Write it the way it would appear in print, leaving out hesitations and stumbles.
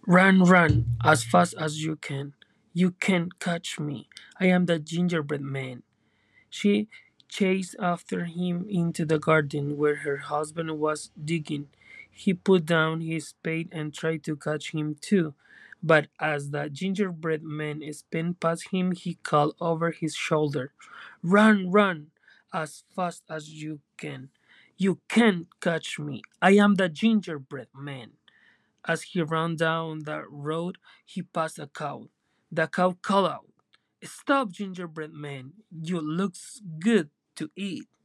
Run, run, as fast as you can. You can't catch me. I am the gingerbread man. She chased after him into the garden where her husband was digging. He put down his spade and tried to catch him too. But as the gingerbread man sped past him, he called over his shoulder, "Run, run, as fast as you can. You can't catch me. I am the gingerbread man." As he ran down the road, he passed a cow. The cow called out, "Stop, gingerbread man. You looks good to eat."